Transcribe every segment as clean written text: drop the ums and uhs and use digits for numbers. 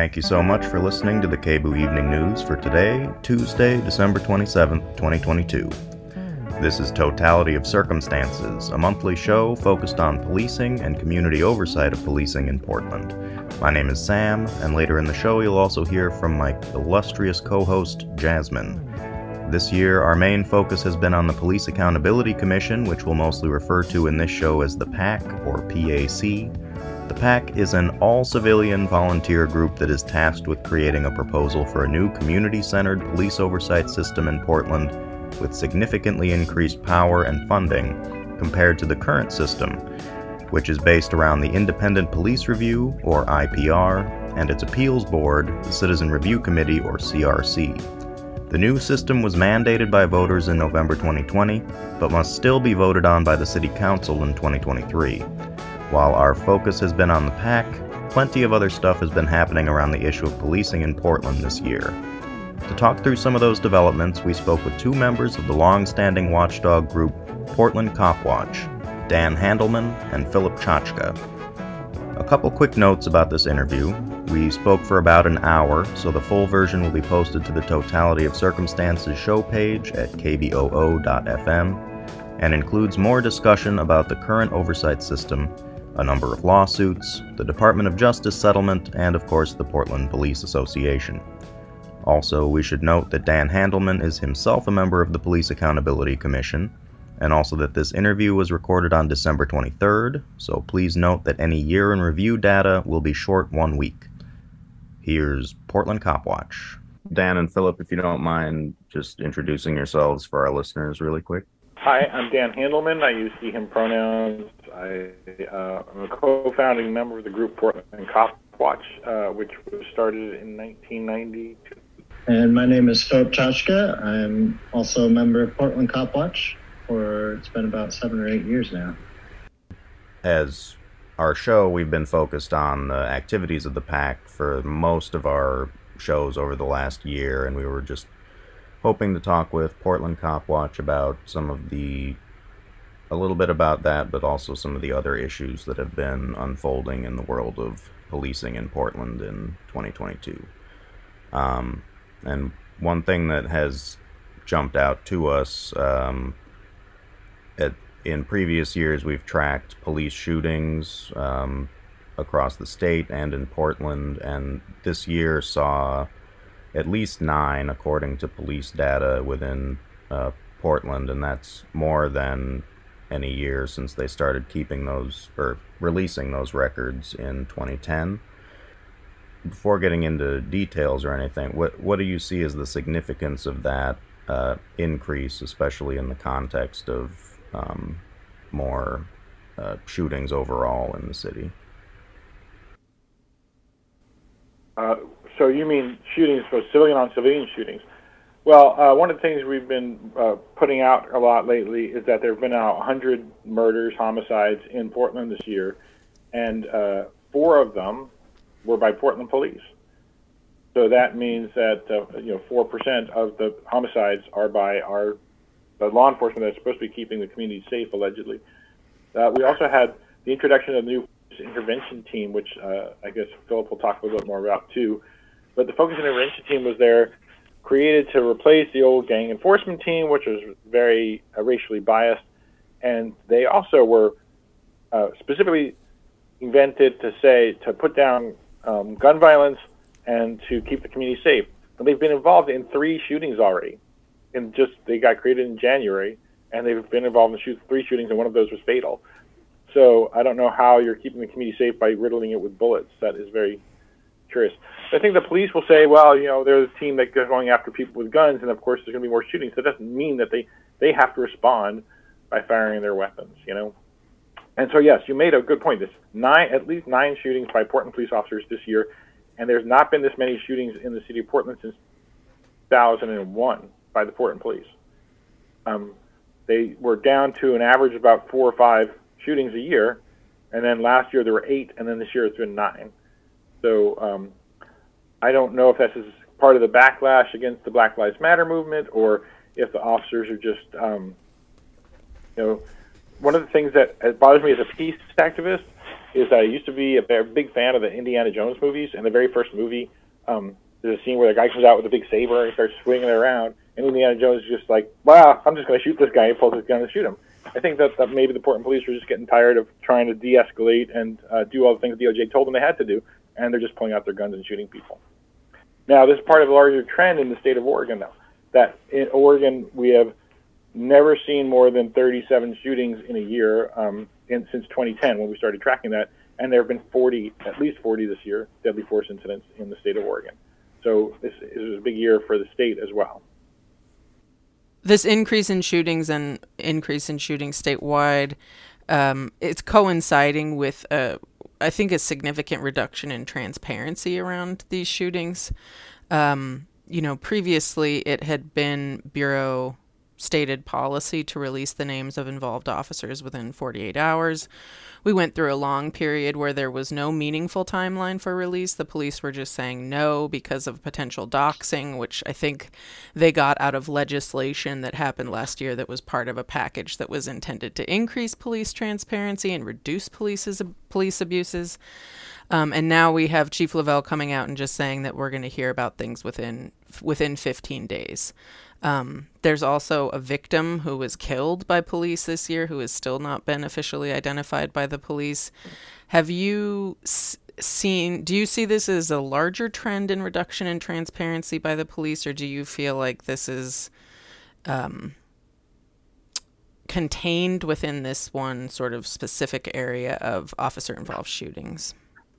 Thank you so much for listening to the KBOO Evening News for today, Tuesday, December 27th, 2022. This is Totality of Circumstances, a monthly show focused on policing and community oversight of policing in Portland. My name is Sam, and later in the show you'll also hear from my illustrious co-host, Jasmine. This year, our main focus has been on the Police Accountability Commission, which we'll mostly refer to in this show as the PAC, or PAC. The PAC is an all-civilian volunteer group that is tasked with creating a proposal for a new community-centered police oversight system in Portland with significantly increased power and funding compared to the current system, which is based around the Independent Police Review, or IPR, and its appeals board, the Citizen Review Committee, or CRC. The new system was mandated by voters in November 2020, but must still be voted on by the City Council in 2023. While our focus has been on the PAC, plenty of other stuff has been happening around the issue of policing in Portland this year. To talk through some of those developments, we spoke with two members of the long-standing watchdog group Portland Cop Watch, Dan Handelman and Philip Chachka. A couple quick notes about this interview. We spoke for about an hour, so the full version will be posted to the Totality of Circumstances show page at kboo.fm and includes more discussion about the current oversight system, a number of lawsuits, the Department of Justice settlement, and of course the Portland Police Association. Also, we should note that Dan Handelman is himself a member of the Police Accountability Commission, and also that this interview was recorded on December 23rd, so please note that any year-in-review data will be short 1 week. Here's Portland Cop Watch. Dan and Philip, if you don't mind just introducing yourselves for our listeners really quick. Hi, I'm Dan Handelman. I use he, him pronouns. I'm a co-founding member of the group Portland Cop Watch, which was started in 1992. And my name is Philip Chachka. I'm also a member of Portland Cop Watch it's been about 7 or 8 years now. As our show, we've been focused on the activities of the PAC for most of our shows over the last year, and we were just hoping to talk with Portland Cop Watch about a little bit about that, but also some of the other issues that have been unfolding in the world of policing in Portland in 2022. And one thing that has jumped out to us, in previous years we've tracked police shootings across the state and in Portland, and this year saw at least 9, according to police data within Portland, and that's more than any year since they started keeping those or releasing those records in 2010. Before getting into details or anything, what do you see as the significance of that increase, especially in the context of more shootings overall in the city? So you mean shootings, for civilian-on-civilian shootings? Well, one of the things we've been putting out a lot lately is that there have been now 100 murders, homicides in Portland this year, and 4 of them were by Portland police. So that means that 4% of the homicides are by the law enforcement that's supposed to be keeping the community safe, allegedly. We also had the introduction of the new intervention team, which I guess Philip will talk a little bit more about too. But the focus intervention team was there, created to replace the old gang enforcement team, which was very racially biased. And they also were specifically invented to put down gun violence and to keep the community safe. And they've been involved in 3 shootings already. They got created in January, and they've been involved in 3 shootings, and one of those was fatal. So I don't know how you're keeping the community safe by riddling it with bullets. That is very curious. I think the police will say, well, there's a team that goes going after people with guns, and of course there's going to be more shootings. That doesn't mean that they have to respond by firing their weapons, And so, yes, you made a good point. At least 9 shootings by Portland police officers this year, and there's not been this many shootings in the city of Portland since 2001 by the Portland police. They were down to an average of about 4 or 5 shootings a year, and then last year there were 8, and then this year it's been 9. So I don't know if this is part of the backlash against the Black Lives Matter movement, or if the officers are just, one of the things that bothers me as a peace activist is that I used to be a big fan of the Indiana Jones movies, and the very first movie There's a scene where the guy comes out with a big saber and starts swinging it around, and Indiana Jones is just like, "Wow, I'm just going to shoot this guy." And pulls his gun and shoot him. I think that maybe the Portland police were just getting tired of trying to de-escalate and do all the things the DOJ told them they had to do, and they're just pulling out their guns and shooting people. Now, this is part of a larger trend in the state of Oregon, though, that in Oregon we have never seen more than 37 shootings in a year since 2010 when we started tracking that, and there have been at least 40 this year, deadly force incidents in the state of Oregon. So this is a big year for the state as well. This increase in shootings and increase in shootings statewide, it's coinciding with, I think, a significant reduction in transparency around these shootings. Previously it had been Bureau stated policy to release the names of involved officers within 48 hours. We went through a long period where there was no meaningful timeline for release. The police were just saying no because of potential doxing, which I think they got out of legislation that happened last year that was part of a package that was intended to increase police transparency and reduce police abuses. And now we have Chief Lavelle coming out and just saying that we're going to hear about things within 15 days. There's also a victim who was killed by police this year who has still not been officially identified by the police. Have you do you see this as a larger trend in reduction in transparency by the police, or do you feel like this is contained within this one sort of specific area of officer-involved shootings?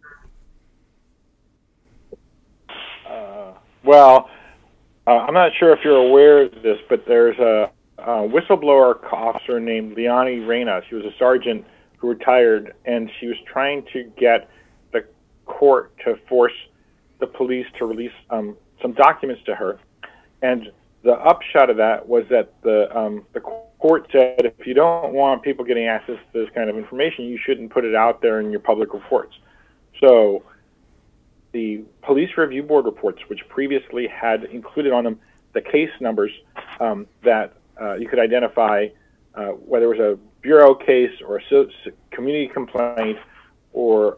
I'm not sure if you're aware of this, but there's a whistleblower officer named Leonie Reyna. She was a sergeant who retired, and she was trying to get the court to force the police to release some documents to her. And the upshot of that was that the court said, if you don't want people getting access to this kind of information, you shouldn't put it out there in your public reports. So the Police Review Board reports, which previously had included on them the case numbers that you could identify whether it was a bureau case or a community complaint or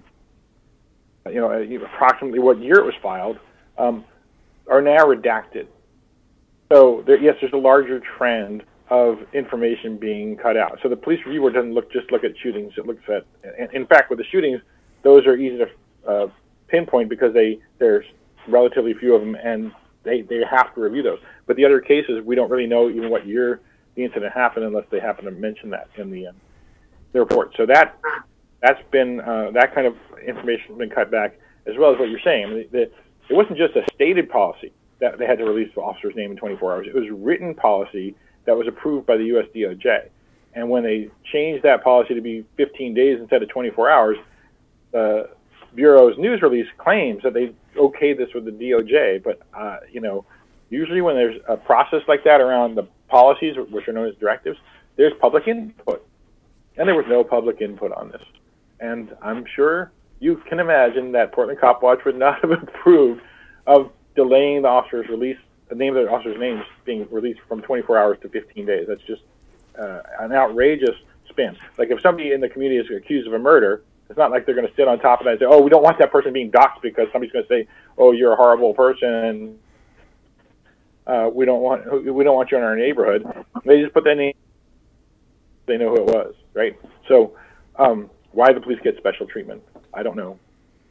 approximately what year it was filed, are now redacted. So there's a larger trend of information being cut out. So the Police Review Board doesn't just look at shootings. It looks at, in fact, with the shootings, those are easy to pinpoint because there's relatively few of them, and they have to review those. But the other cases, we don't really know even what year the incident happened unless they happen to mention that in the report. So that's been that kind of information has been cut back, as well as what you're saying. I mean, it wasn't just a stated policy that they had to release the officer's name in 24 hours. It was written policy that was approved by the U.S. DOJ. And when they changed that policy to be 15 days instead of 24 hours, the Bureau's news release claims that they okayed this with the DOJ. But, usually when there's a process like that around the policies, which are known as directives, there's public input. And there was no public input on this. And I'm sure you can imagine that Portland Cop Watch would not have approved of delaying the officer's release, the name of the officer's names being released from 24 hours to 15 days. That's just an outrageous spin. Like if somebody in the community is accused of a murder, it's not like they're going to sit on top of that and say, oh, we don't want that person being doxxed because somebody's going to say, oh, you're a horrible person, and we don't want you in our neighborhood. They just put their name. They know who it was, right? So why the police get special treatment, I don't know.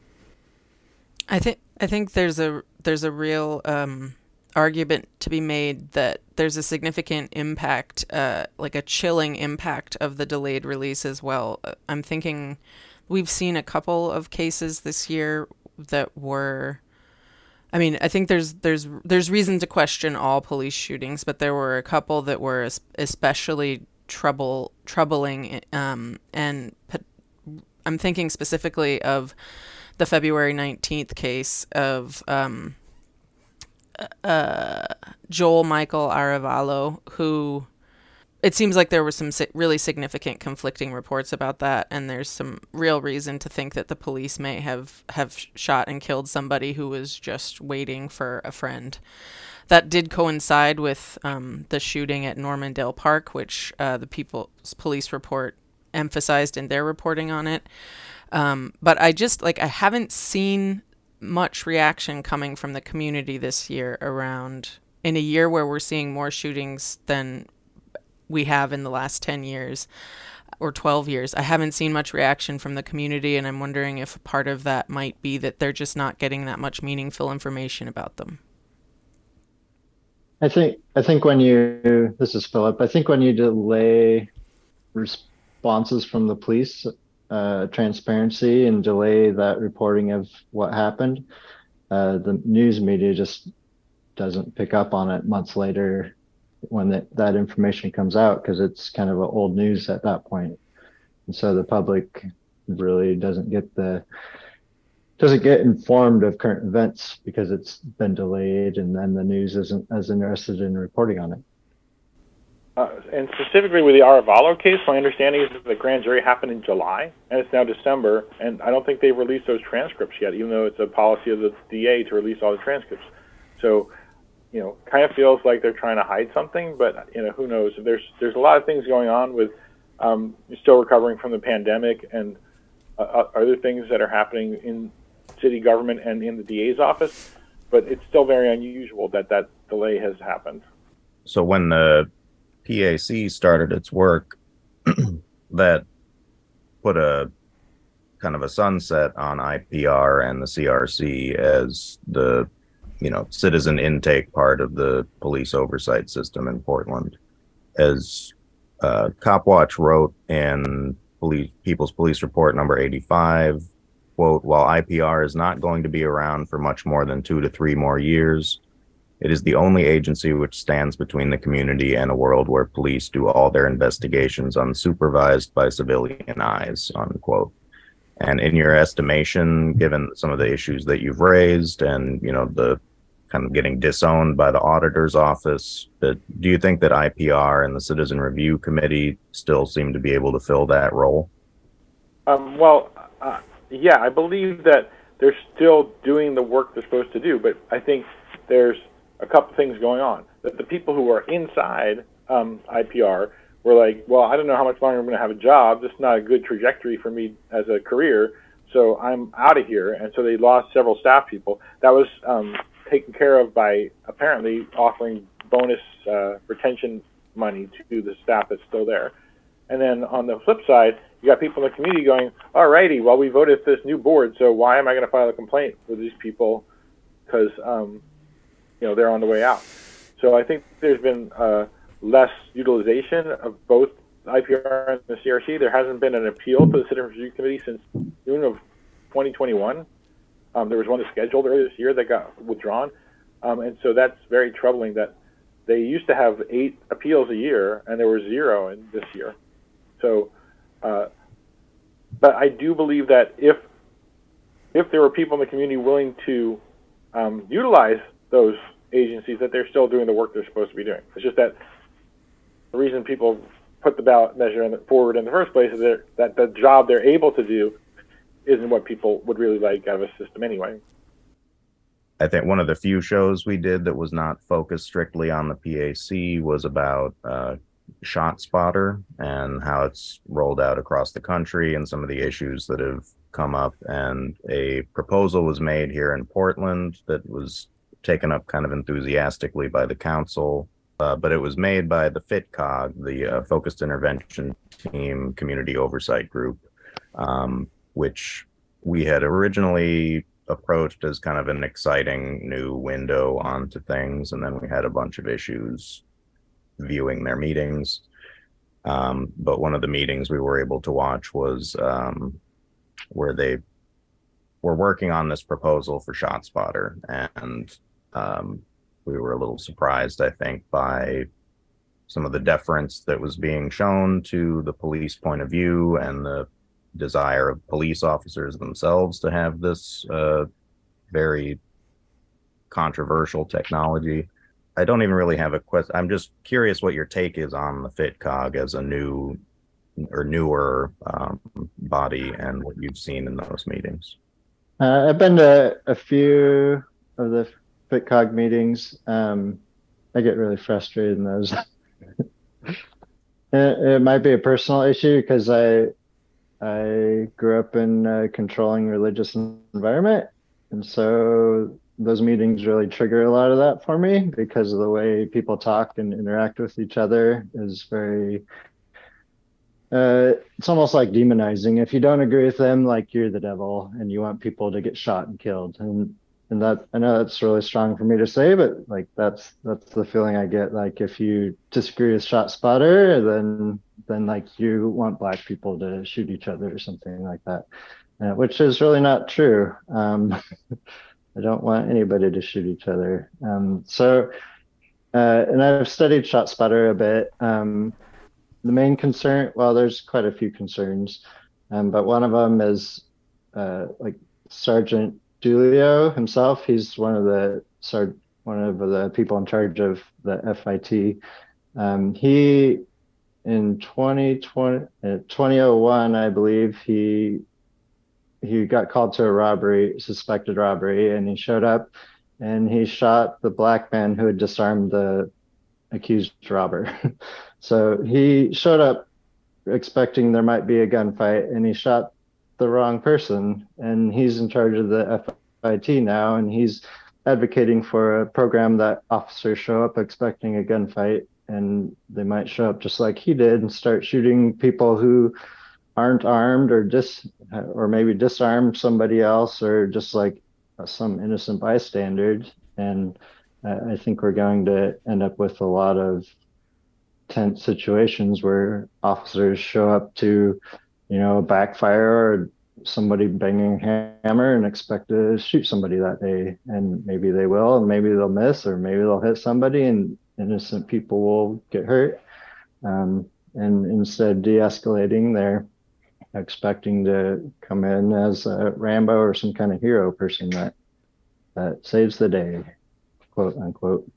I think there's a real argument to be made that there's a significant impact, like a chilling impact of the delayed release as well. I'm thinking we've seen a couple of cases this year that were, I mean, I think there's reason to question all police shootings, but there were a couple that were especially troubling, and I'm thinking specifically of the February 19th case of Joel Michael Arevalo, who it seems like there were some really significant conflicting reports about that, and there's some real reason to think that the police may have shot and killed somebody who was just waiting for a friend. That did coincide with the shooting at Normandale Park, which the People's Police Report emphasized in their reporting on it. But I haven't seen much reaction coming from the community this year around, in a year where we're seeing more shootings than we have in the last 10 years or 12 years. I haven't seen much reaction from the community, and I'm wondering if part of that might be that they're just not getting that much meaningful information about them. I think this is Philip. I think when you delay responses from the police, transparency, and delay that reporting of what happened, the news media just doesn't pick up on it months later when that information comes out, because it's kind of old news at that point. And so the public really doesn't get informed of current events because it's been delayed, and then the news isn't as interested in reporting on it. And specifically with the Arevalo case, my understanding is that the grand jury happened in July, and it's now December, and I don't think they've released those transcripts yet, even though it's a policy of the DA to release all the transcripts. So, kind of feels like they're trying to hide something, but, who knows? There's a lot of things going on with still recovering from the pandemic and other things that are happening in city government and in the DA's office, but it's still very unusual that delay has happened. So when the PAC started its work, that put a kind of a sunset on IPR and the CRC as the citizen intake part of the police oversight system in Portland. As Copwatch wrote in People's Police Report number 85, quote, while IPR is not going to be around for much more than 2 to 3 more years, it is the only agency which stands between the community and a world where police do all their investigations unsupervised by civilian eyes, unquote. And in your estimation, given some of the issues that you've raised and, the kind of getting disowned by the auditor's office, do you think that IPR and the Citizen Review Committee still seem to be able to fill that role? Yeah, I believe that they're still doing the work they're supposed to do, but I think there's a couple things going on. That the people who are inside IPR were like, well, I don't know how much longer I'm going to have a job. This is not a good trajectory for me as a career, so I'm out of here. And so they lost several staff people. That was taken care of by apparently offering bonus retention money to the staff that's still there. And then on the flip side, you got people in the community going, all righty, well, we voted for this new board, so why am I going to file a complaint with these people? Because, they're on the way out. So I think there's been less utilization of both IPR and the CRC. There hasn't been an appeal to the Citizen Review Committee since June of 2021. There was one that's scheduled earlier this year that got withdrawn. And so that's very troubling that they used to have 8 appeals a year, and there were 0 in this year. So, but I do believe that if there were people in the community willing to utilize those agencies, that they're still doing the work they're supposed to be doing. It's just that the reason people put the ballot measure forward in the first place is that the job they're able to do isn't what people would really like out of a system anyway. I think one of the few shows we did that was not focused strictly on the PAC was about ShotSpotter and how it's rolled out across the country and some of the issues that have come up. And a proposal was made here in Portland that was taken up kind of enthusiastically by the council, but it was made by the FITCOG, the Focused Intervention Team Community Oversight Group, which we had originally approached as kind of an exciting new window onto things, and then we had a bunch of issues viewing their meetings. But one of the meetings we were able to watch was where they were working on this proposal for ShotSpotter, and we were a little surprised, I think, by some of the deference that was being shown to the police point of view and the desire of police officers themselves to have this very controversial technology. I don't even really have a question. I'm just curious what your take is on the FITCOG as a new or newer body and what you've seen in those meetings. I've been to a few of the FITCOG meetings. I get really frustrated in those. It might be a personal issue because I grew up in a controlling religious environment, And so those meetings really trigger a lot of that for me because of the way people talk and interact with each other is very it's almost like demonizing. If you don't agree with them, like you're the devil and you want people to get shot and killed. And that, I know that's really strong for me to say, but like that's the feeling I get. Like if you disagree with ShotSpotter, then like you want black people to shoot each other or something like that, which is really not true. I don't want anybody to shoot each other. And I've studied ShotSpotter a bit. The main concern, well, there's quite a few concerns, but one of them is like Sergeant Dulio himself. He's one of the people in charge of the FIT. He in 2001, I believe, he got called to a robbery, suspected robbery, and he showed up and he shot the black man who had disarmed the accused robber. So he showed up expecting there might be a gunfight and he shot the wrong person. And he's in charge of the FIT now, and he's advocating for a program that officers show up expecting a gunfight and they might show up just like he did and start shooting people who aren't armed or maybe disarm somebody else or just like some innocent bystander. And I think we're going to end up with a lot of tense situations where officers show up to, backfire or somebody banging a hammer and expect to shoot somebody that day. And maybe they will, and maybe they'll miss, or maybe they'll hit somebody and innocent people will get hurt. And instead of de-escalating, they're expecting to come in as a Rambo or some kind of hero person that saves the day, quote unquote.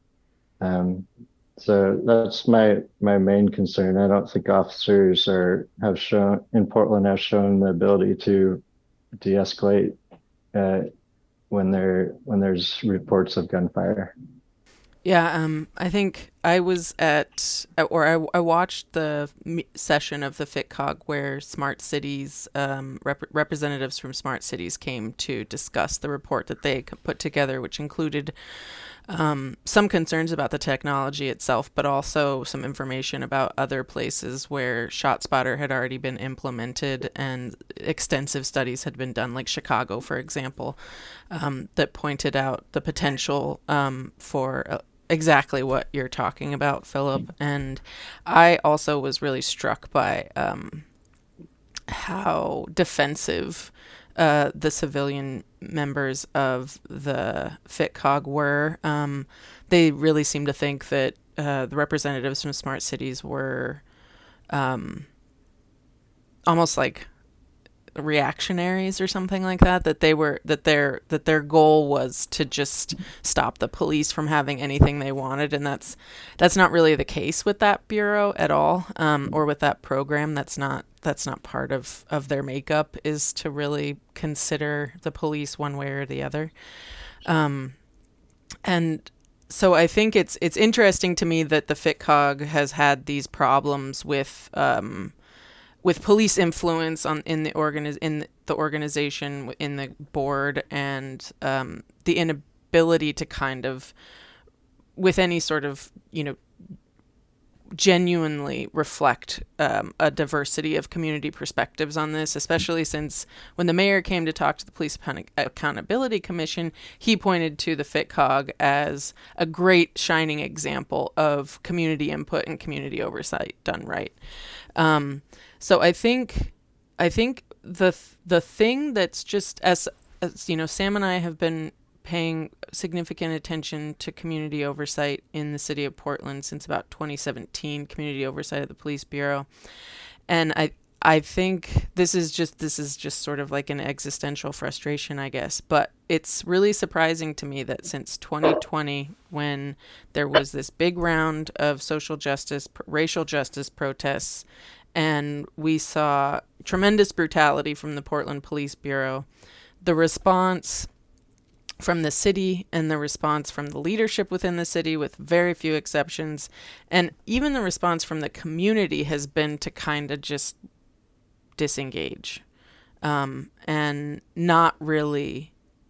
So that's my main concern. I don't think officers have shown the ability to de-escalate when there's reports of gunfire. Yeah, I think I was I watched the session of the FitCog where Smart Cities, representatives from Smart Cities came to discuss the report that they put together, which included some concerns about the technology itself, but also some information about other places where ShotSpotter had already been implemented and extensive studies had been done, like Chicago, for example, that pointed out the potential for exactly what you're talking about, Philip. And I also was really struck by how defensive the civilian members of the FitCog were. They really seemed to think that the representatives from Smart Cities were almost like reactionaries or something like that, that their goal was to just stop the police from having anything they wanted, and that's not really the case with that bureau at all, or with that program. That's not part of their makeup, is to really consider the police one way or the other. And so I think it's interesting to me that the FitCog has had these problems with police influence in the organization, in the board, and the inability to kind of, with any sort of, genuinely reflect a diversity of community perspectives on this, especially since when the mayor came to talk to the Police Accountability Commission, he pointed to the FitCog as a great shining example of community input and community oversight done right. So I think the thing that's just as Sam and I have been paying significant attention to community oversight in the city of Portland since about 2017, community oversight of the police bureau. And I think this is just sort of like an existential frustration, I guess. But it's really surprising to me that since 2020, when there was this big round of social justice, racial justice protests, and we saw tremendous brutality from the Portland Police Bureau, the response from the city and the response from the leadership within the city, with very few exceptions, and even the response from the community, has been to kind of just disengage and not really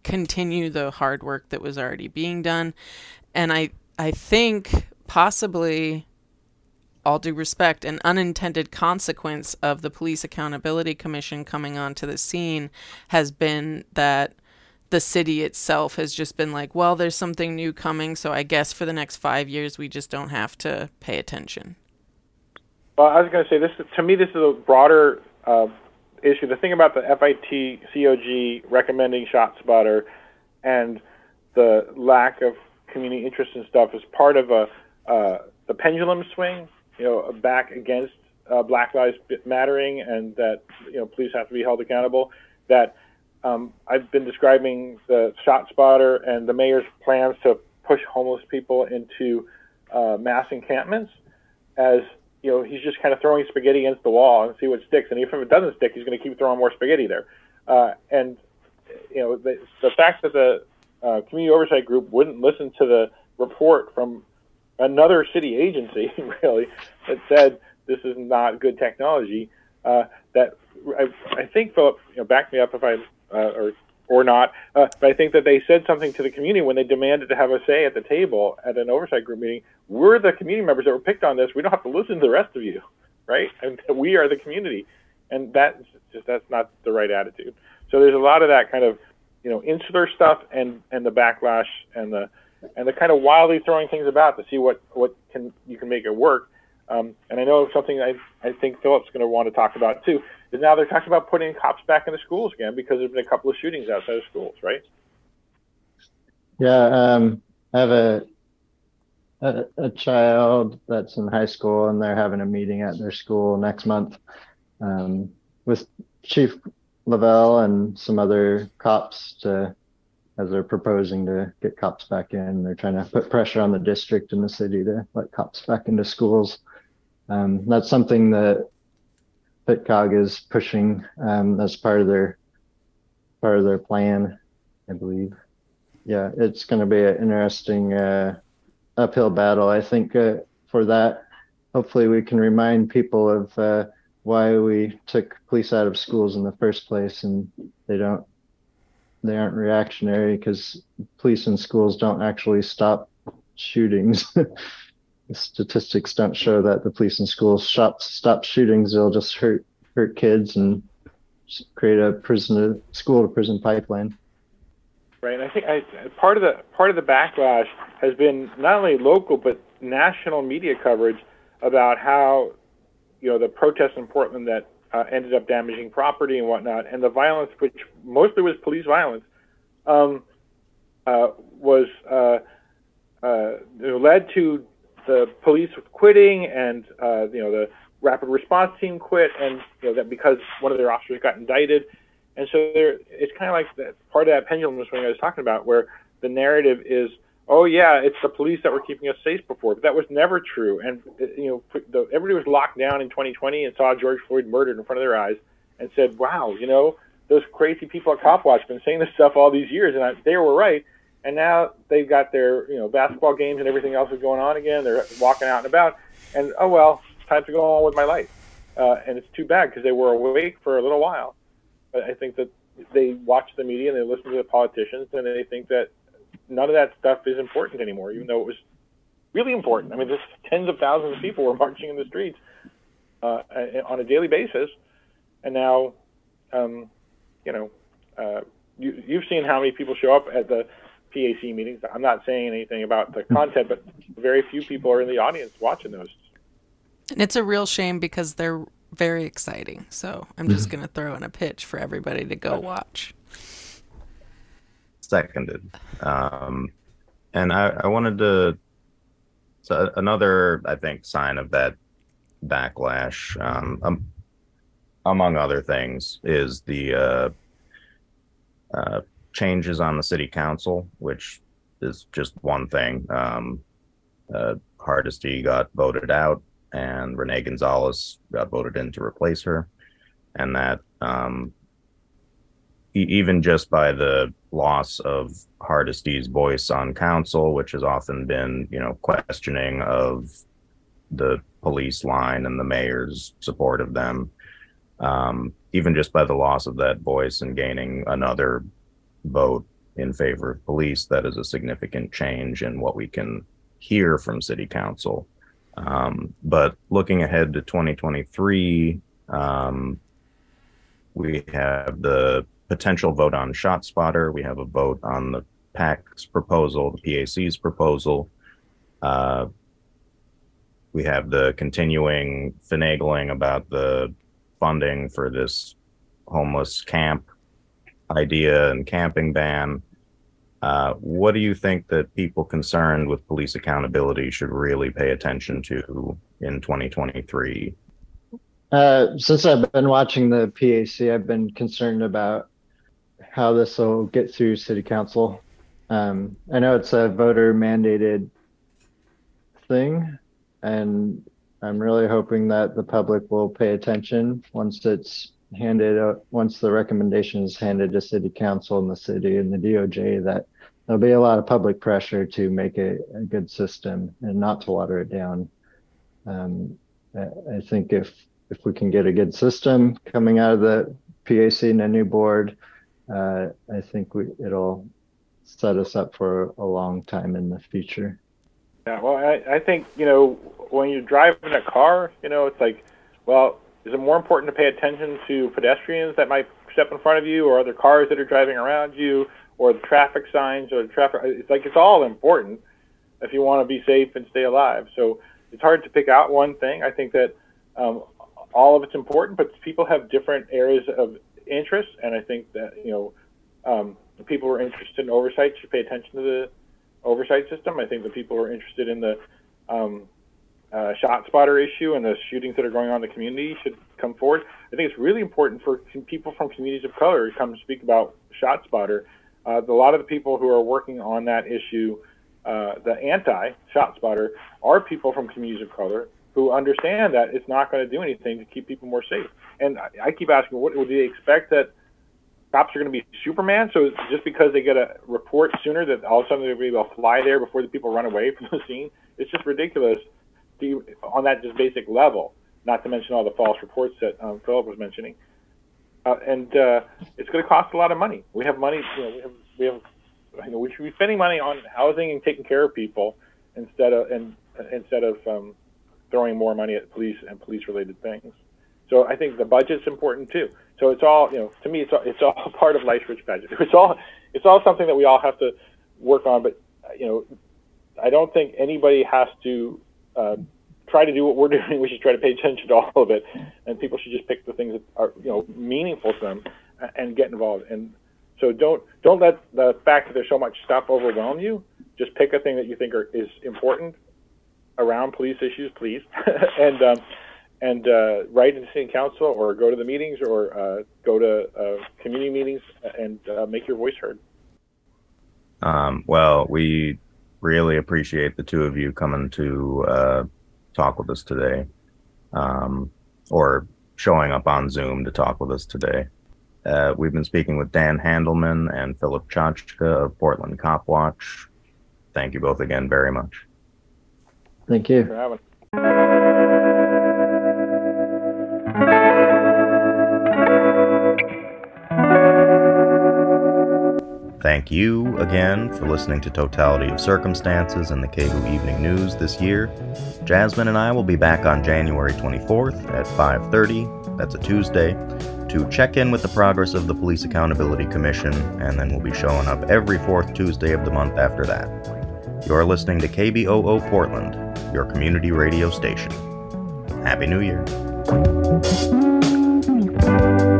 continue the hard work that was already being done. And I think possibly, all due respect, an unintended consequence of the Police Accountability Commission coming onto the scene has been that the city itself has just been like, well, there's something new coming, so I guess for the next 5 years we just don't have to pay attention. Well, I was going to say, to me, this is a broader issue. The thing about the FIT COG recommending ShotSpotter and the lack of community interest in stuff is part of the pendulum swing, back against Black Lives Mattering, and that police have to be held accountable. That I've been describing the ShotSpotter and the mayor's plans to push homeless people into mass encampments as he's just kind of throwing spaghetti against the wall and see what sticks. And even if it doesn't stick, he's going to keep throwing more spaghetti there. And the fact that the community oversight group wouldn't listen to the report from another city agency, really, that said this is not good technology, that I think, Philip, back me up if I or not, but I think that they said something to the community when they demanded to have a say at the table at an oversight group meeting. We're the community members that were picked on this. We don't have to listen to the rest of you, right? And we are the community, and that's not the right attitude. So there's a lot of that kind of insular stuff and the backlash and the kind of wildly throwing things about to see what you can make it work. And I know something I think Philip's going to want to talk about too is now they're talking about putting cops back in the schools again because there's been a couple of shootings outside of schools, right? Yeah, I have a child that's in high school, and they're having a meeting at their school next month with Chief Lavelle and some other cops as they're proposing to get cops back in. They're trying to put pressure on the district and the city to let cops back into schools. That's something that PITCOG is pushing as part of their plan, I believe. Yeah, it's going to be an interesting uphill battle, I think, for that. Hopefully we can remind people of why we took police out of schools in the first place, and they aren't reactionary, because police in schools don't actually stop shootings. The statistics don't show that the police in schools stop shootings. They'll just hurt kids and create a school to prison pipeline. Right, and I think part of the backlash has been not only local but national media coverage about how the protests in Portland that ended up damaging property and whatnot, and the violence, which mostly was police violence, was led to the police quitting, and the rapid response team quit, and that because one of their officers got indicted. And so it's kind of like part of that pendulum swing I was talking about, where the narrative is, oh yeah, it's the police that were keeping us safe before, but that was never true. And everybody was locked down in 2020 and saw George Floyd murdered in front of their eyes, and said, wow, those crazy people at CopWatch have been saying this stuff all these years, and they were right. And now they've got their basketball games and everything else is going on again. They're walking out and about, and oh well, it's time to go on with my life. And it's too bad because they were awake for a little while. But I think that they watch the media and they listen to the politicians, and they think that none of that stuff is important anymore, even though it was really important. I mean, just tens of thousands of people were marching in the streets on a daily basis, and now, you've seen how many people show up at the PAC meetings. I'm not saying anything about the content, but very few people are in the audience watching those. And it's a real shame because they're very exciting. So I'm just going to throw in a pitch for everybody to go watch. Seconded. And I wanted to, so another, I think, sign of that backlash, among other things, is the changes on the city council, which is just one thing. Hardesty got voted out, and Renee Gonzalez got voted in to replace her. And that even just by the loss of Hardesty's voice on council, which has often been, questioning of the police line and the mayor's support of them, even just by the loss of that voice and gaining another vote in favor of police, that is a significant change in what we can hear from city council. But looking ahead to 2023, we have the potential vote on ShotSpotter. We have a vote on the PAC's proposal, the PAC's proposal. We have the continuing finagling about the funding for this homeless camp idea and camping ban. What do you think that people concerned with police accountability should really pay attention to in 2023? Since I've been watching the PAC, I've been concerned about how this will get through city council. I know it's a voter mandated thing, and I'm really hoping that the public will pay attention once once the recommendation is handed to city council and the city and the DOJ, that there'll be a lot of public pressure to make a good system and not to water it down. I think if we can get a good system coming out of the PAC and a new board, I think it'll set us up for a long time in the future. Yeah, well, I think, when you're driving a car, it's like, well, is it more important to pay attention to pedestrians that might step in front of you, or other cars that are driving around you, or the traffic signs, or the traffic? It's all important if you want to be safe and stay alive. So it's hard to pick out one thing. I think that all of it's important, but people have different areas of interest, and I think that, people who are interested in oversight should pay attention to the oversight system. I think the people who are interested in the ShotSpotter issue and the shootings that are going on in the community should come forward. I think it's really important for people from communities of color to come speak about ShotSpotter. A lot of the people who are working on that issue, the anti-ShotSpotter, are people from communities of color who understand that it's not going to do anything to keep people more safe. And I keep asking, what do they expect, that cops are going to be Superman? So just because they get a report sooner, that all of a sudden they'll be able to fly there before the people run away from the scene? It's just ridiculous on that just basic level, not to mention all the false reports that Philip was mentioning. And it's going to cost a lot of money. We have money, we should be spending money on housing and taking care of people instead of throwing more money at police and police-related things. So I think the budget's important too. So it's all, to me, it's all part of life's rich pageant. It's all something that we all have to work on. But I don't think anybody has to try to do what we're doing. We should try to pay attention to all of it, and people should just pick the things that are meaningful to them and get involved. And so don't let the fact that there's so much stuff overwhelm you. Just pick a thing that you think is important around police issues, please, and write into city council, or go to the meetings, or go to community meetings, and make your voice heard. Well, we really appreciate the two of you coming to talk with us today, or showing up on Zoom to talk with us today. We've been speaking with Dan Handelman and Philip Chachka of Portland Cop Watch. Thank you both again very much. Thank you. Thanks for having us. Thank you again for listening to Totality of Circumstances and the KBOO Evening News this year. Jasmine and I will be back on January 24th at 5:30, that's a Tuesday, to check in with the progress of the Police Accountability Commission, and then we'll be showing up every fourth Tuesday of the month after that. You're listening to KBOO Portland, your community radio station. Happy New Year.